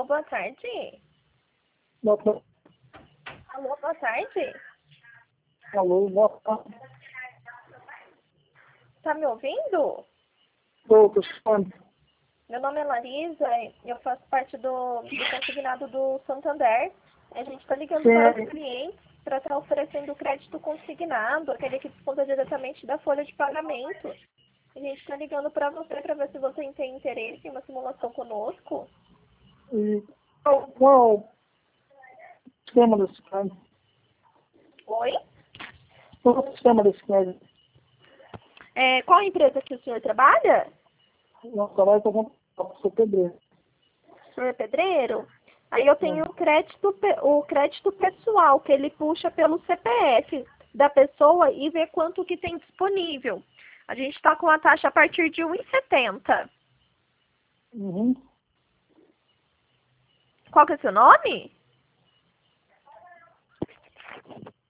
Alô, boa tarde. Boa tarde. Alô, boa tarde. Alô, boa tarde. Tá me ouvindo? Tô escutando. Meu nome é Larisa e eu faço parte do consignado do Santander. A gente está ligando para os clientes para estar oferecendo crédito consignado, aquele que desconta diretamente da folha de pagamento. A gente está ligando para você para ver se você tem interesse em uma simulação conosco. E qual o sistema desse crédito? Oi? Qual é o sistema desse crédito? Qual empresa que o senhor trabalha? Não trabalho para comprar, sou pedreiro. O senhor é pedreiro? Aí eu tenho o crédito pessoal, que ele puxa pelo CPF da pessoa e vê quanto que tem disponível. A gente está com a taxa a partir de 1,70. Uhum. Qual que é o seu nome?